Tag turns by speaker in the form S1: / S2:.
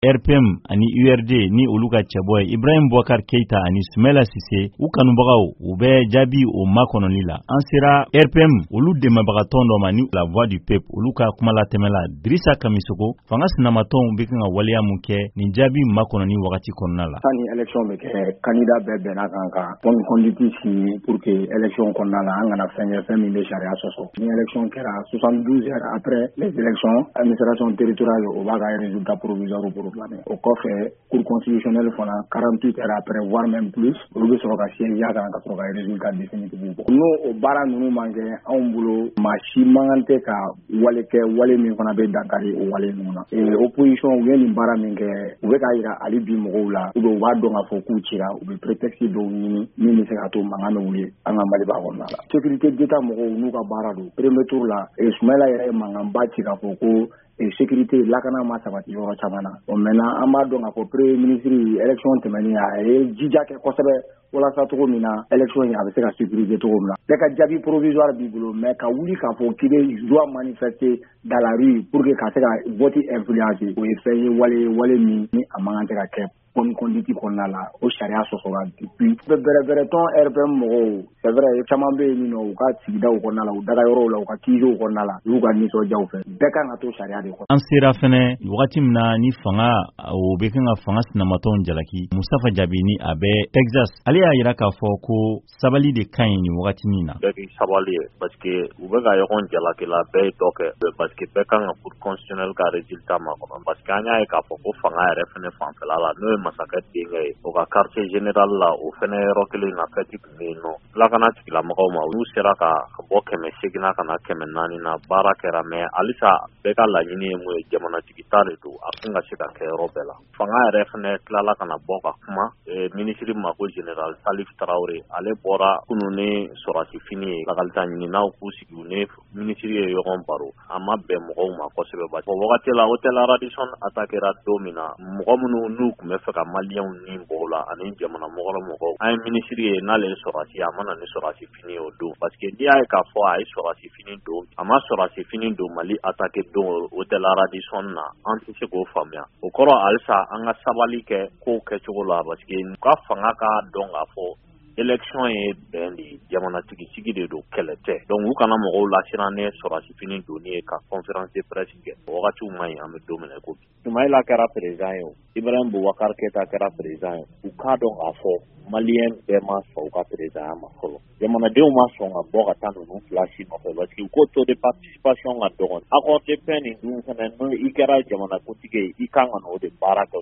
S1: RPM ani URD ni olu ka cɛbɔ ye Ibrahim Boubacar Keita ani Sumela Sise u kanubagaw u bɛ jaabi o makɔnɔli la. An sera RPM olu dɛmɛbagatɔn dɔ ma ni La Voix du Peuple olu ka kuma la tɛmɛ la Drissa Kamisoko fanga sinamatɔnw bɛ kan ka waleya mun kɛ nin jaabi makɔnɔni wagati kɔnɔna la.
S2: Ni élection bɛ kɛ candidat bɛɛ bɛnna kan ka bonne conduite signer pour que élection kɔnɔna la an kana fɛn min bɛ sariya sɔsɔ. Ni élection kɛra 72 heures après les élections, administration territoriale o b'a ka résultat provisoire proclamé. Au kɔfɛ cour constitutionnelle fana 48 heures après voire même plus olu bɛ sɔrɔ ka siège kan ka sɔrɔ ka résultat définitif bɔ. N'o o baara ninnu man kɛ anw bolo maa si man tɛ ka wale kɛ wale min fana bɛ dankari o wale ninnu na. Opposition u ye nin baara min kɛ u bɛ k'a jira hali bi mɔgɔw la u b'a dɔn k'a fɔ k'u cira u bɛ prétexte dɔw ɲini min bɛ se ka to mankan bɛ wuli an ka Mali b'a kɔnɔna la. Sécurité d'État mɔgɔw n'u ka baara don premier tour la Sumala yɛrɛ ye mankanba ci k'a fɔ ko sécurité lakana ma sabati yɔrɔ caman na. Maintenant an b'a dɔn k'a fɔ premier ministre élection tɛmɛnen a ye jija kɛ kosɛbɛ walasa cogo min na élection a bɛ se ka sécuriser cogo min na. Bɛɛ ka jaabi provisoire b'i bolo mais ka wuli k'a fɔ k'i bɛ droit manifester dans la rue pour que ka se ka vote influencer o ye fɛn ye wale min ni a man kan tɛ ka kɛ bonne conduite kɔnɔna la o sariya sɔsɔra depuis bɛrɛ tɔn RPM mɔgɔw c'est vrai caman bɛ yen nɔ u ka sigidaw kɔnɔna la u daga yɔrɔw la u ka kiizow kɔnɔna la u ka nisɔndiyaw fɛ bɛɛ kan ka to sariya de kɔnɔ.
S1: An sera fɛnɛ wagati min na ni fanga o bɛ kan ka fanga sinamatɔnw jalaki Mustafa Jabini a bɛ Texas ale y'a jira k'a fɔ ko sabali de ka ɲi nin wagati min na.
S3: Bɛɛ k'i sabali ye parce que u bɛ ka ɲɔgɔn jalaki la bɛɛ ye dɔ kɛ parce que bɛɛ kan ka cour constitutionnelle ka résultat makɔnɔ parce que an y'a ye k'a fɔ ko fanga yɛrɛ fɛnɛ fanfɛla la n'o ye masakɛ denkɛ ye o ka quartier général la o fɛnɛ yɔrɔ kelen na fɛti tun bɛ yen nɔ lakana tigilamɔgɔw ma olu sera ka bɔ 800 na ka na 400 na baara kɛra mais halisa bɛɛ ka laɲini ye mun ye jamanatigi ta de don a kan ka se ka kɛ yɔrɔ bɛɛ la fanga yɛrɛ fɛnɛ tilala ka na bɔ ka kuma ministre mako général Salif Traoré ale bɔra kunun ni sɔrɔsi fini ye lakalita ɲininaw k'u sigi u ni ministre ye ɲɔgɔn baro a ma bɛn mɔgɔw ma kosɛbɛ ba o wagati la hôtel Radisson attaquera don min na mɔgɔ minnu n'u tun bɛ fɛ ka maliyɛnw ni bɔ o la ani jamana mɔgɔw an ye ministre ye n'ale ye sɔrɔsi a mana ni sɔrɔsi fini o don parce que n'i y'a ye k'a fɔ a ye sɔrɔsi fini don a ma sɔrɔsi fini don Mali attaque don hôtel Radisson na an tɛ se k'o faamuya o kɔrɔ halisa an ka sabali kɛ kow kɛcogo la parce que u ka fanga ka dɔn k'a fɔ élection ye bɛn de jamanatigi sigi de don kɛlɛ tɛ donc u kana mɔgɔw lasiran ne sɔrɔsi fini donni ye ka conférence de presse kɛ wagatiw man ɲi an bɛ don min na ko bi Soumaïla kɛra président ye o Ibrahim Boubacar Keita kɛra président ye u k'a dɔn k'a fɔ maliyɛn bɛɛ ma sɔn u ka présidenya ma fɔlɔ jamanadenw ma sɔn ka bɔ ka taa ninnu fila si nɔfɛ parce que u ko taux de participation ka dɔgɔn accord de paix nin dun fɛnɛ n'o i kɛra jamanakuntigi ye i kan ka n'o de baara kɛ